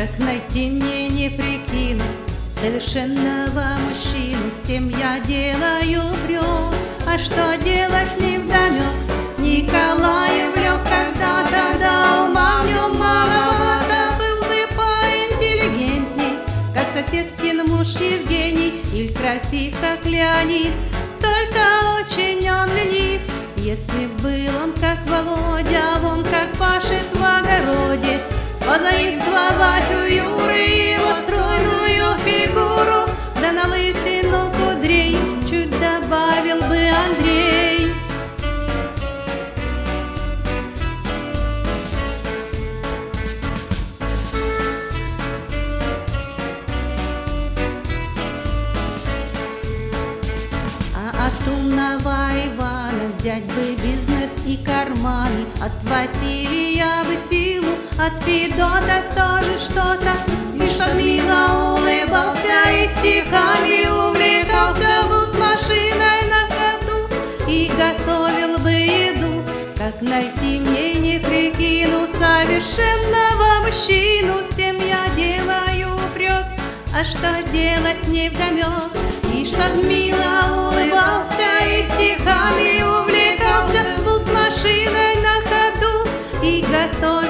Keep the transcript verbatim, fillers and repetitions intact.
Как найти мне, не прикину, совершенного мужчину? Всем я делаю брёк, а что делать невдомёк. Николаев влёк когда-то, да ума в нём маловато. Был бы поинтеллигентней, как соседкин муж Евгений, или красив, как Леонид, только очень он ленив. Если был он как Володя, вон как пашет в огороде, позаимствовать у Юры его стройную фигуру, да на лысину кудрей чуть добавил бы Андрей. А от умного Ивана взять бы бизнес и карманы, от Василия бы силу, от Федота тоже что-то. Лишь он мило улыбался и стихами увлекался, был с машиной на ходу и готовил бы еду. Как найти мне, не прикину, совершенного мужчину? Всем я делаю упрек, а что делать невдомёк. Лишь он мило улыбался и стихами увлекался, был с машиной на ходу и готовил